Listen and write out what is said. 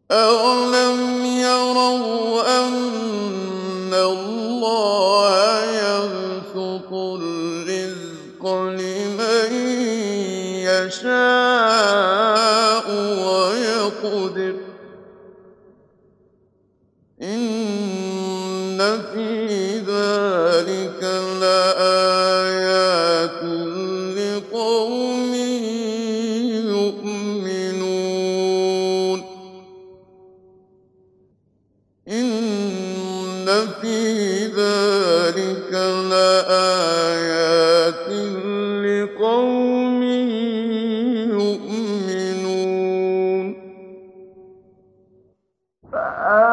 أَوَلَمْ يَرَوْا أَنَّ اللَّهَ يَبْسُطُ الرِّزْقَ لِمَن يَشَاءُ وَيَقْدِرُ ۚ إِنَّ فِي ذَٰلِكَ لَآيَاتٍ لِّقَوْمٍ يُؤْمِنُونَ إِنَّ فِي ذَٰلِكَ لَآيَاتٍ